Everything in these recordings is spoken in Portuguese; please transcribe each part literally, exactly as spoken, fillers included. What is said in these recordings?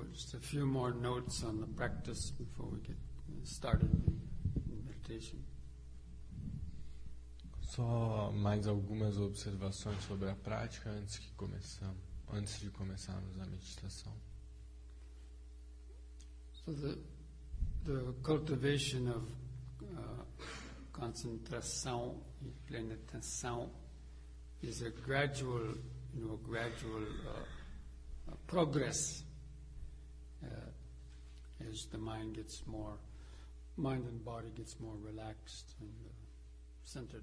just a few more notes on the practice before we get started in meditation. Só mais algumas observações sobre a prática antes que começamos, antes de começarmos a meditação. So the the cultivation of uh, concentração e plena atenção is a gradual, you know, gradual uh, uh, progress uh, as the mind gets more, mind and body gets more relaxed and uh, centered.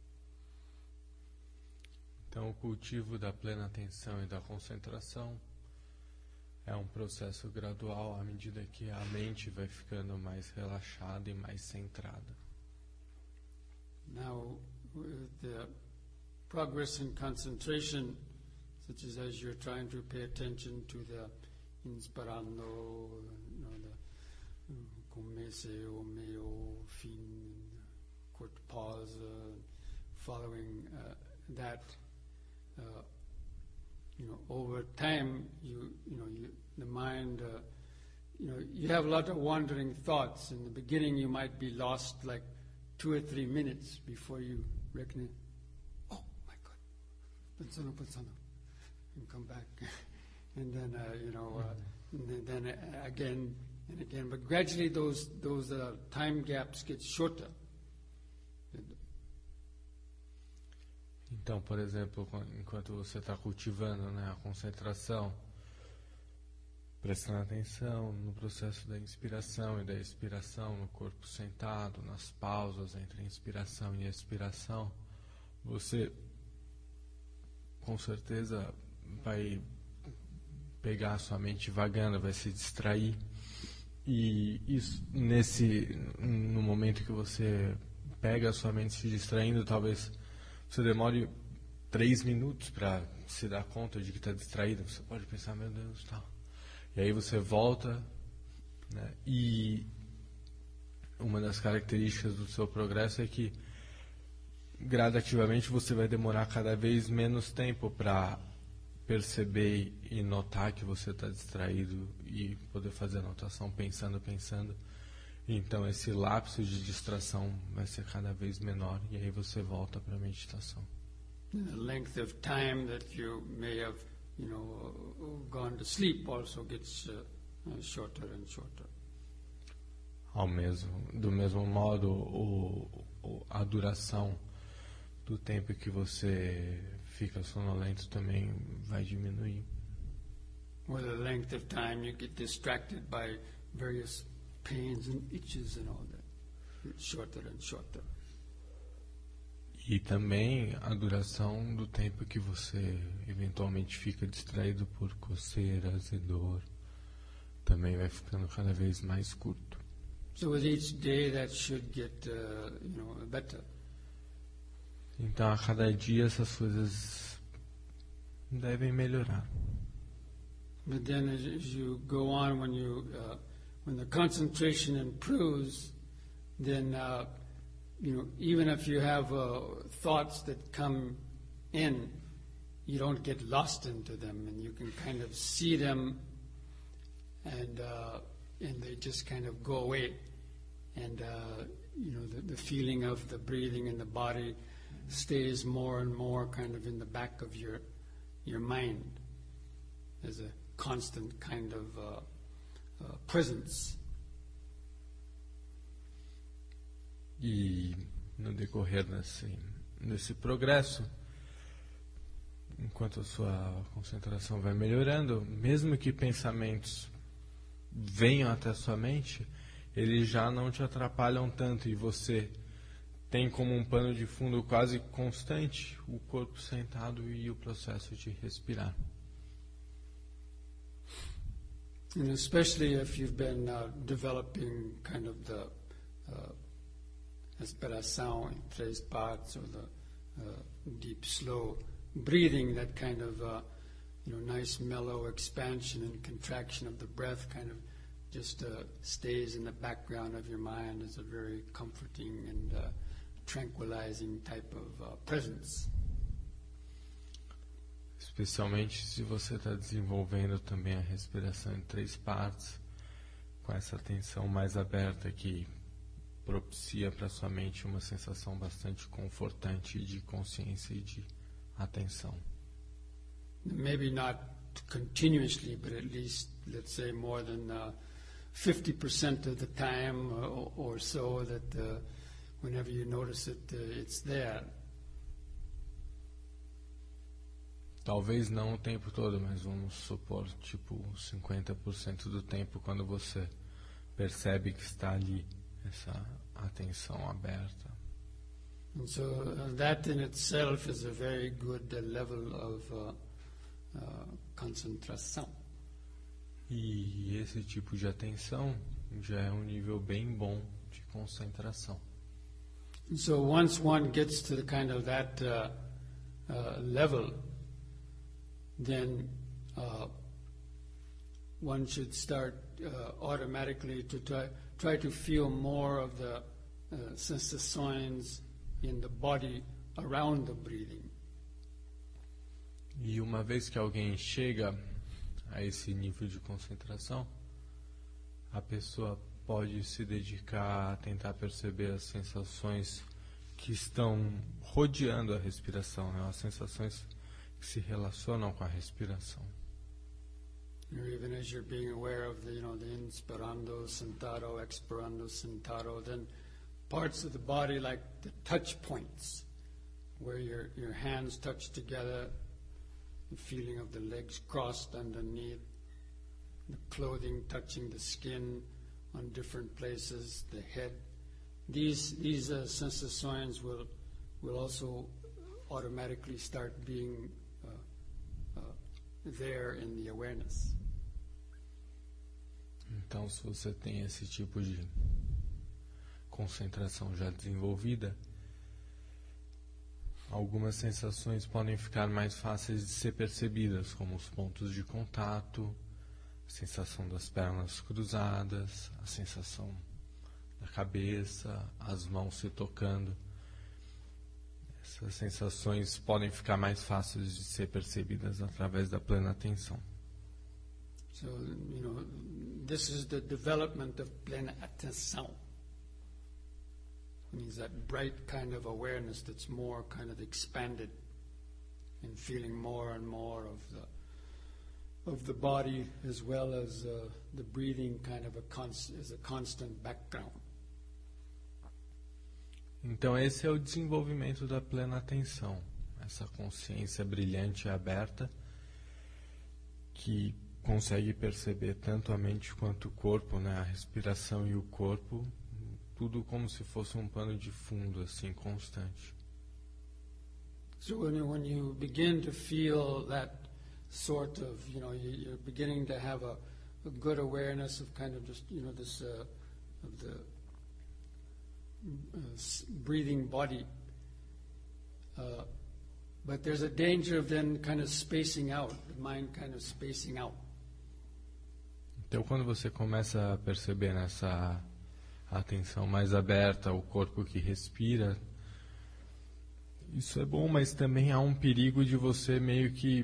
Então, o cultivo da plena atenção e da concentração é um processo gradual à medida que a mente vai ficando mais relaxada e mais centrada. Now, with the progress in concentration, such as as you're trying to pay attention to the inspirando, you know, the comece, o meio, fim, curto pause, uh, following uh, that. Uh, you know, over time, you you know, you, the mind, uh, you know, you have a lot of wandering thoughts. In the beginning, you might be lost like two or three minutes before you recognize, oh my God, pensando, pensando, and come back, and then uh, you know, uh, and then, then again and again. But gradually, those those uh, time gaps get shorter. Então, por exemplo, enquanto você está cultivando, né, a concentração, prestando atenção no processo da inspiração e da expiração, no corpo sentado, nas pausas entre a inspiração e a expiração, você com certeza vai pegar a sua mente vagando, vai se distrair. E isso, nesse, no momento que você pega a sua mente se distraindo, talvez você demore três minutos para se dar conta de que está distraído. Você pode pensar, meu Deus, tal. E aí você volta, né? E uma das características do seu progresso é que gradativamente você vai demorar cada vez menos tempo para perceber e notar que você está distraído e poder fazer a anotação pensando, pensando. Então esse lapso de distração vai ser cada vez menor e aí você volta para a meditação. The length of time that you may have, you know, gone to sleep also gets uh, shorter and shorter. Ao mesmo, do mesmo modo, o, o, a duração do tempo que você fica sonolento também vai diminuir. With the length of time you get distracted by various pains and itches and all that. It's shorter and shorter. E também a duração do tempo que você eventualmente fica distraído por coceiras e dor também vai ficando cada vez mais curto. So with each day that should get, uh, you know, better. Então a cada dia essas coisas devem melhorar. But then as you go on, when you uh, when the concentration improves, then uh, you know, even if you have uh, thoughts that come in, you don't get lost into them, and you can kind of see them, and uh, and they just kind of go away, and uh, you know, the, the feeling of the breathing in the body stays more and more kind of in the back of your your mind as a constant kind of uh, uh, presence. E no decorrer desse, desse progresso, enquanto a sua concentração vai melhorando, mesmo que pensamentos venham até a sua mente, eles já não te atrapalham tanto e você tem como um pano de fundo quase constante o corpo sentado e o processo de respirar. And especially if you've been uh, developing kind of the uh, respiração em três partes, or the uh, deep, slow breathing, that kind of uh, you know, nice, mellow expansion and contraction of the breath kind of just uh, stays in the background of your mind as a very comforting and uh, tranquilizing type of uh, presence. Especialmente se você está desenvolvendo também a respiração em três partes, com essa atenção mais aberta que propicia para sua mente uma sensação bastante confortante de consciência e de atenção. Maybe not continuously, but at least, let's say, more than uh, fifty percent of the time or, or so that uh, whenever you notice it, uh, it's there. Talvez não o tempo todo, mas vamos supor, tipo, cinquenta por cento do tempo quando você percebe que está ali, essa atenção aberta. And so uh, that in itself is a very good uh, level of uh, uh, concentração. E esse tipo de atenção já é um nível bem bom de concentração. And so once one gets to the kind of that uh, uh, level, then uh, one should start uh, automatically to try, try to feel more of the uh, sensações in the body around the breathing. E uma vez que alguém chega a esse nível de concentração, a pessoa pode se dedicar a tentar perceber as sensações que estão rodeando a respiração, né? As sensações que se relacionam com a respiração. Or even as you're being aware of the, you know, the inspirando, sentado, expirando, sentado, then parts of the body like the touch points, where your your hands touch together, the feeling of the legs crossed underneath, the clothing touching the skin on different places, the head. These these uh, sensações will will also automatically start being uh, uh, there in the awareness. Então, se você tem esse tipo de concentração já desenvolvida, algumas sensações podem ficar mais fáceis de ser percebidas, como os pontos de contato, a sensação das pernas cruzadas, a sensação da cabeça, as mãos se tocando. Essas sensações podem ficar mais fáceis de ser percebidas através da plena atenção. So, you know, this is the development of plena atenção. It means that bright kind of awareness that's more kind of expanded and feeling more and more of the of the body as well as uh, the breathing kind of a const, as a constant background. Então esse é o desenvolvimento da plena atenção, essa consciência brilhante e aberta que consegue perceber tanto a mente quanto o corpo, né? A respiração e o corpo, tudo como se fosse um pano de fundo, assim, constante. So when you, when you begin to feel that sort of, you know, you, you're beginning to have a, a good awareness of kind of just, you know, this, uh, of the uh, s- breathing body. Uh, but there's a danger of then kind of spacing out, the mind kind of spacing out. Então quando você começa a perceber nessa atenção mais aberta, o corpo que respira, isso é bom, mas também há um perigo de você meio que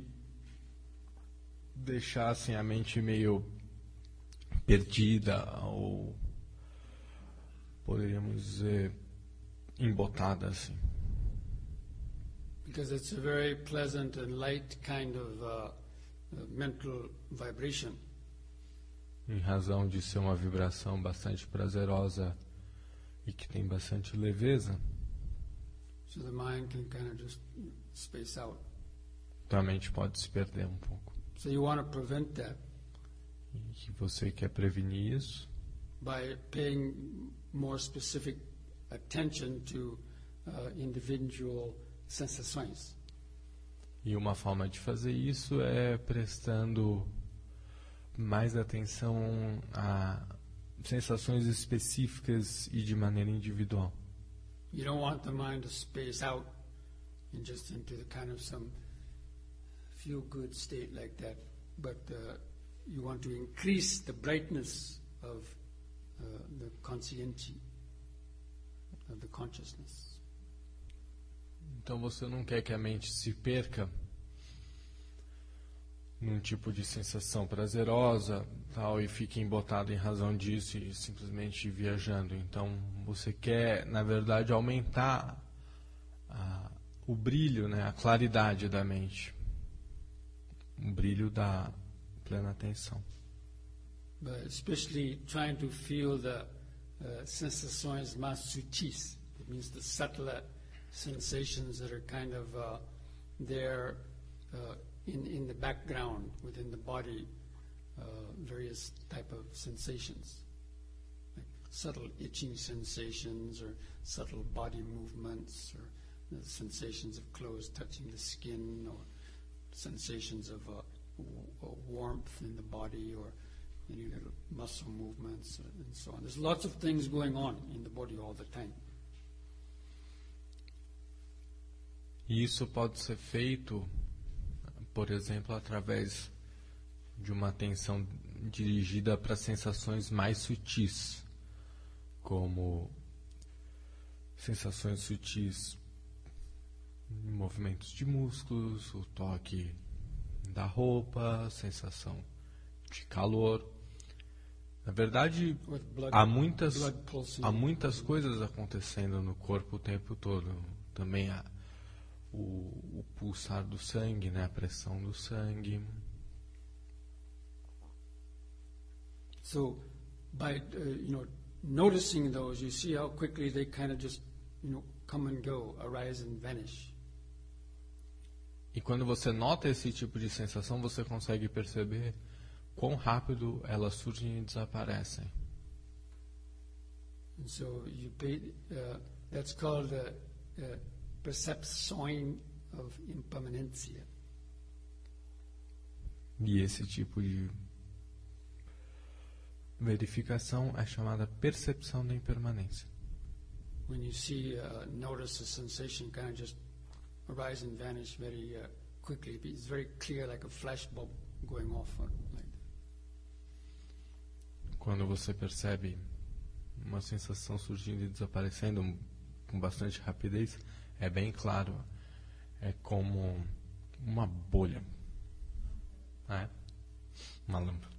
deixar assim, a mente meio perdida ou poderíamos dizer embotada assim. Because it's a very pleasant and light kind of uh, uh, mental vibration. Em razão de ser uma vibração bastante prazerosa e que tem bastante leveza, So the mind can kind of just space out. tua mente pode se perder um pouco. So you want to prevent that E que você quer prevenir isso by paying more specific attention to uh, individual sensações. E uma forma de fazer isso é prestando mais atenção a sensações específicas e de maneira individual. You don't want the mind to space out and just into the kind of some feel-good state like that, but uh, you want to increase the brightness of uh, the conscienti, of the consciousness. Então você não quer que a mente se perca num tipo de sensação prazerosa, tal, e fica embotado em razão disso e simplesmente viajando. Então, você quer, na verdade, aumentar a, o brilho, né, a claridade da mente, o brilho da plena atenção. But especially trying to feel the uh, sensações mais sutis. It means the subtler sensations that are kind of uh, there uh, in, in the background, within the body, uh, various type of sensations. Like subtle itching sensations or subtle body movements or the sensations of clothes touching the skin or sensations of uh, w- uh, warmth in the body or any little muscle movements and so on. There's lots of things going on in the body all the time. E isso pode ser feito, por exemplo, através de uma atenção dirigida para sensações mais sutis, como sensações sutis, movimentos de músculos, o toque da roupa, sensação de calor. Na verdade, Blood, há muitas, há muitas pulsing. coisas acontecendo no corpo o tempo todo. Também há o, o pulsar do sangue, né? A pressão do sangue. So, by uh, you know noticing those, you see how quickly they kind of just you know come and go, arise and vanish. E quando você nota esse tipo de sensação, você consegue perceber quão rápido elas surgem e desaparecem. And so you pay, uh, that's called uh, uh, percepção of impermanência. E esse tipo de verificação é chamada percepção da impermanência. When you see, uh, notice a sensation kind of just arise and vanish very uh, quickly. It's very clear, like a flash bulb going off. Or like that. Quando você percebe uma sensação surgindo e desaparecendo com bastante rapidez, é bem claro. É como uma bolha. É? Uma lâmpada.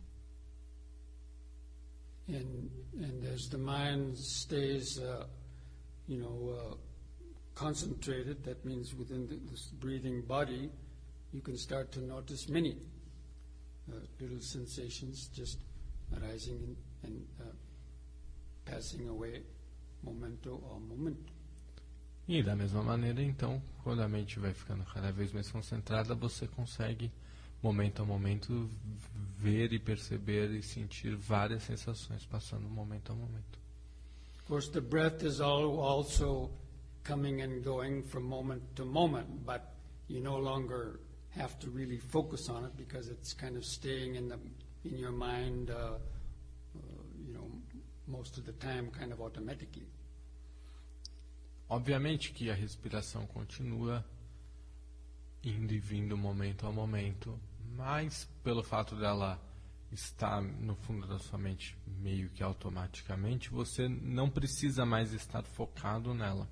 And, and as the mind stays, uh, you know, uh, concentrated, that means within the, this breathing body, you can start to notice many uh, little sensations just arising and, and uh, passing away, momento a momento. E da mesma maneira, então, quando a mente vai ficando cada vez mais concentrada, você consegue, momento a momento, ver e perceber e sentir várias sensações passando momento a momento. Of course, the breath is all also coming and going from moment to moment, but you no longer have to really focus on it because it's kind of staying in the in your mind, uh, uh, you know, most of the time, kind of automatically. Obviamente que a respiração continua indo e vindo momento a momento, mas pelo fato dela estar no fundo da sua mente meio que automaticamente, você não precisa mais estar focado nela.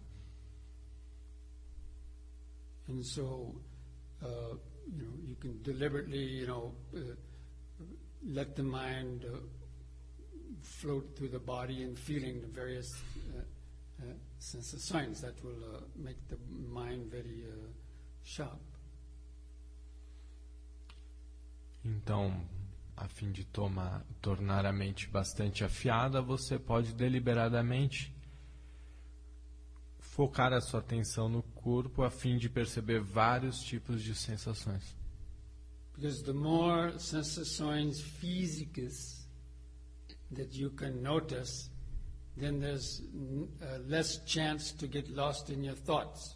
And so, uh, you know, you can deliberately, you know, uh, let the mind uh, float through the body and feeling the various uh, uh, sensações that will uh, make the mind very uh, sharp. Então, a fim de tomar, tornar a mente bastante afiada, você pode deliberadamente focar a sua atenção no corpo a fim de perceber vários tipos de sensações. Because the more sensações físicas that you can notice, then there's uh, less chance to get lost in your thoughts.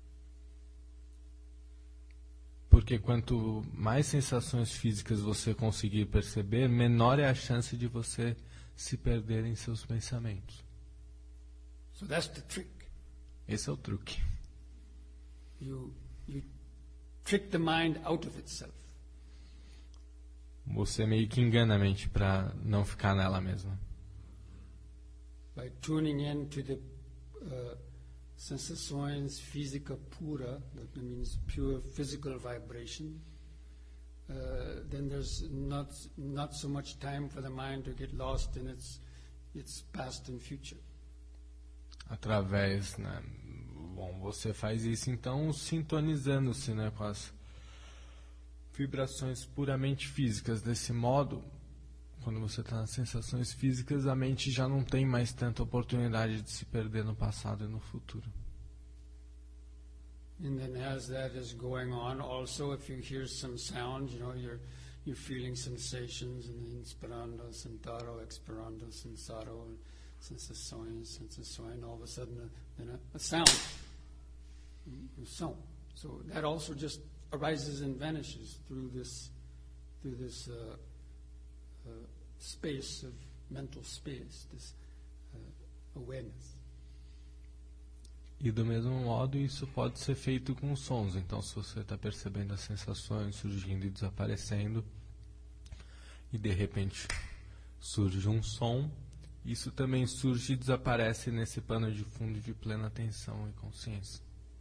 Porque quanto mais sensações físicas você conseguir perceber, menor é a chance de você se perder em seus pensamentos. So that's the trick. Esse é o truque. You you trick the mind out of itself. Você meio que engana a mente para não ficar nela mesma. By tuning in to the uh, sensações física pura, that means pure physical vibration, uh, then there's not not so much time for the mind to get lost in its its past and future. Através, né? Bom, você faz isso então sintonizando-se, né, com as vibrações puramente físicas. Desse modo, quando você está nas sensações físicas, a mente já não tem mais tanta oportunidade de se perder no passado e no futuro. And then as that is going on, also if you hear some sound, you know, you're you're feeling sensations in the inspirando, sentaro, expirando, sensaro, sensações, sensações, all of a sudden a, then a, a sound, a som. So that also just arises and vanishes through this through this uh, uh, space of mental space, this uh, awareness. E do mesmo modo, isso pode ser feito com sons. Então, se você está percebendo as sensações surgindo e desaparecendo, e de repente surge um som, isso também surge e desaparece nesse pano de fundo de plena atenção e consciência.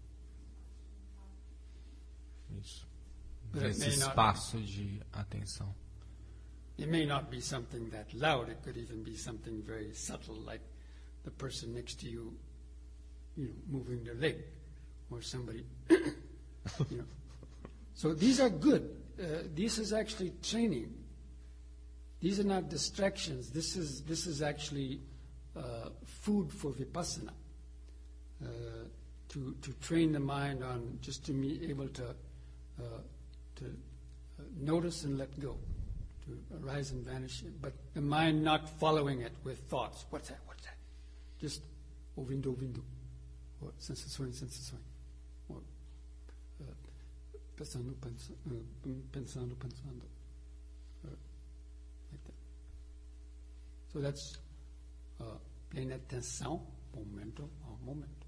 Isso. Nesse espaço de atenção. It may not be something that loud. It could even be something very subtle, like the person next to you, you know, moving their leg, or somebody, you know. So these are good. Uh, this is actually training. These are not distractions. This is this is actually uh, food for vipassana. Uh, to to train the mind on just to be able to uh, to uh, notice and let go, to arise and vanish, but the mind not following it with thoughts. What's that? What's that? Just ouvindo, ouvindo. Or sensações, sensações. Or uh, pensando, pensa, uh, pensando, pensando. Uh, like that. So that's uh, plena atenção, momento ao momento.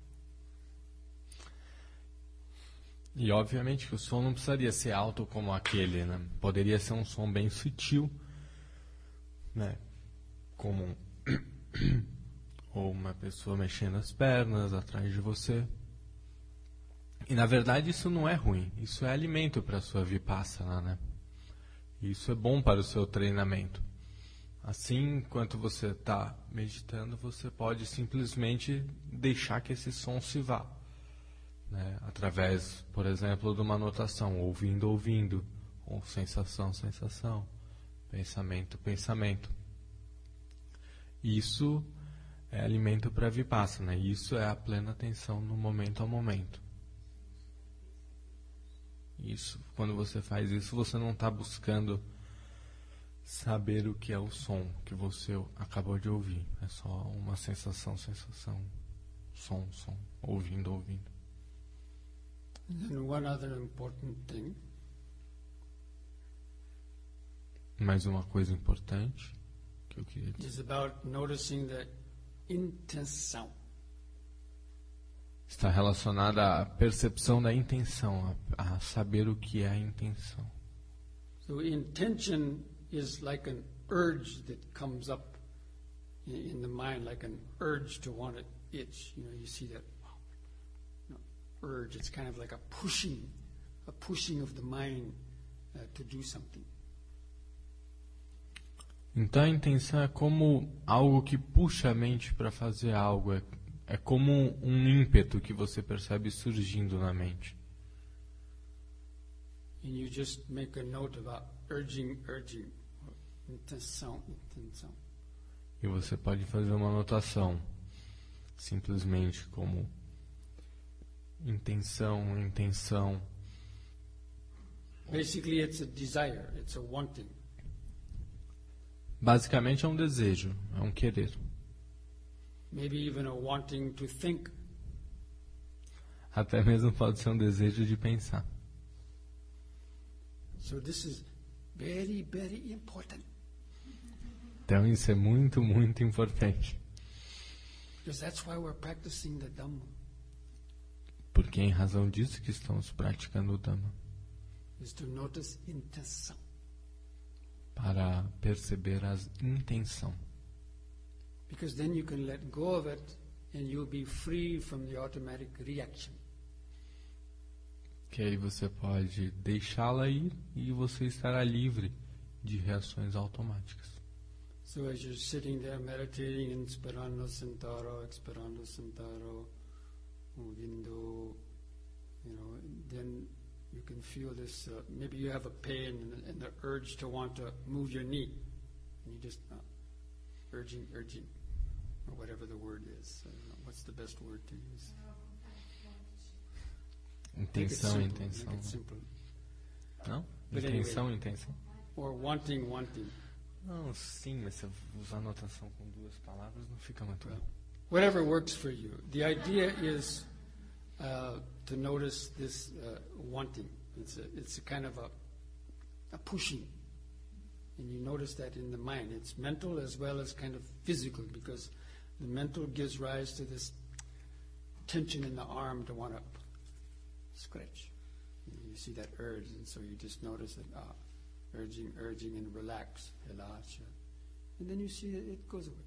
E obviamente que o som não precisaria ser alto como aquele, né? Poderia ser um som bem sutil, né? Como um ou uma pessoa mexendo as pernas atrás de você. E na verdade isso não é ruim, isso é alimento para a sua vipassana, né? Isso é bom para o seu treinamento. Assim, enquanto você está meditando, você pode simplesmente deixar que esse som se vá, né? Através, por exemplo, de uma anotação, ouvindo, ouvindo, ou sensação, sensação, pensamento, pensamento. Isso é alimento para a vipassana, e isso é a plena atenção no momento a momento. Isso, quando você faz isso, você não está buscando saber o que é o som que você acabou de ouvir. É só uma sensação, sensação, som, som, ouvindo, ouvindo. And then one other important thing. Mais uma coisa importante que eu queria dizer. Is about noticing the intenção. Está relacionada à percepção da intenção, a, a saber o que é a intenção. So intention is like an urge that comes up in, in the mind, like an urge to want to itch. You know, you see that you know, urge. It's kind of like a pushing, a pushing of the mind uh, to do something. Então a intenção é como algo que puxa a mente para fazer algo, é, é como um ímpeto que você percebe surgindo na mente. And you just make a note about urging, urging, intenção, intenção. E você pode fazer uma anotação, simplesmente como intenção, intenção. Basically it's a desire, it's a wanting. Basicamente é um desejo, é um querer. Maybe even a wanting to think. Até mesmo pode ser um desejo de pensar. So this is very, very important. Então isso é muito, muito importante. Because that's why we're practicing the Dhamma. Porque é em razão disso que estamos praticando o Dhamma. Is to notice intenção. Para perceber a intenção. Because then you can let go of it and you'll be free from the automatic reaction. que aí você pode deixá-la ir e você estará livre de reações automáticas. So as you're sitting there meditating, inspirando, sentaro, expirando, sentaro, moviendo, you know, then you can feel this, uh, maybe you have a pain and, and the urge to want to move your knee. And you just, uh, urging, urging, or whatever the word is. I don't know, what's the best word to use? Intenção, Make it simple, intenção. make it simple. Não? But Intenção, anyway. intenção. Or wanting, wanting. Não, sim, mas se eu usar notação com duas palavras não fica muito bom. Whatever works for you. The idea is uh, to notice this uh, wanting. It's a, it's a kind of a, a pushing. And you notice that in the mind. It's mental as well as kind of physical, because the mental gives rise to this tension in the arm to want to scratch. And you see that urge, and so you just notice it, ah, urging, urging, and relax, relaxa. And then you see it, it goes away.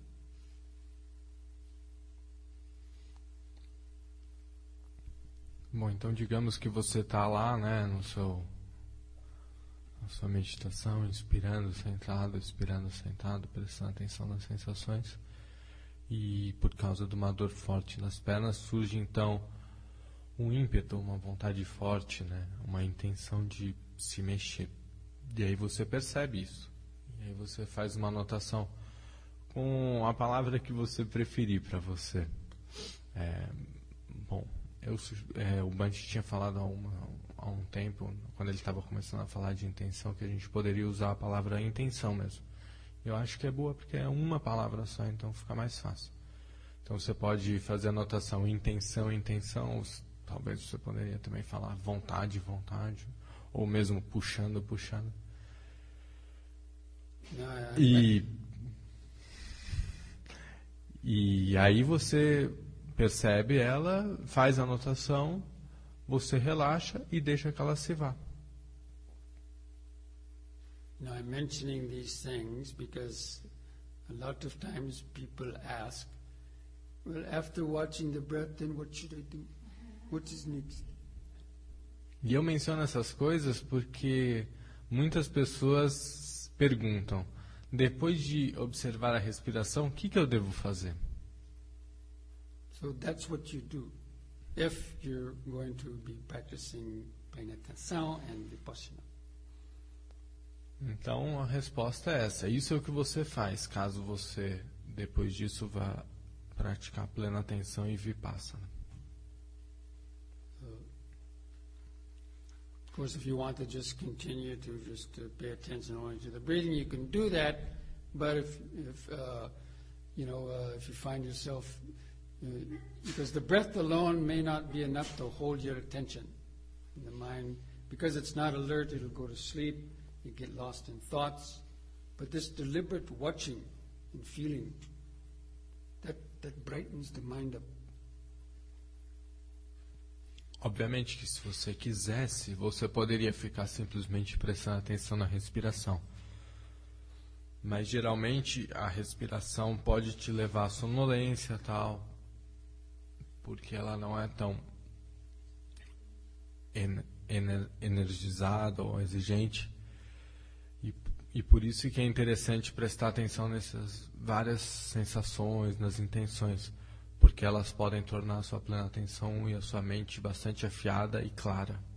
Bom, então digamos que você está lá, né, no seu, na sua meditação, inspirando, sentado, expirando, sentado, prestando atenção nas sensações. E por causa de uma dor forte nas pernas, surge então um ímpeto, uma vontade forte, né, uma intenção de se mexer. E aí você percebe isso. E aí você faz uma anotação com a palavra que você preferir para você. É, bom, eu, é, o Bhante tinha falado há, uma, há um tempo, quando ele estava começando a falar de intenção, que a gente poderia usar a palavra intenção mesmo. Eu acho que é boa porque é uma palavra só, então fica mais fácil. Então você pode fazer a anotação intenção, intenção, talvez você poderia também falar vontade, vontade, ou mesmo puxando, puxando. E, e aí você percebe ela, faz a anotação, você relaxa e deixa que ela se vá. Now I'm mentioning these things because a lot of times people ask, well, after watching the breath, then what should I do? What is next? E eu menciono essas coisas porque muitas pessoas perguntam, depois de observar a respiração, o que, que eu devo fazer? So that's what you do if you're going to be practicing Pleina Atenção and Vipassana. Então a resposta é essa. Isso é o que você faz caso você, depois disso, vá praticar plena atenção e Vipassana. Of course, if you want to just continue to just uh, pay attention only to the breathing, you can do that. But if, if uh, you know, uh, if you find yourself, uh, because the breath alone may not be enough to hold your attention in the mind, because it's not alert, it'll go to sleep. You get lost in thoughts. But this deliberate watching and feeling, that that brightens the mind up. Obviamente que se você quisesse, você poderia ficar simplesmente prestando atenção na respiração. Mas geralmente a respiração pode te levar à sonolência tal, porque ela não é tão en- ener- energizada ou exigente. E, e por isso que é interessante prestar atenção nessas várias sensações, nas intenções, porque elas podem tornar a sua plena atenção e a sua mente bastante afiada e clara.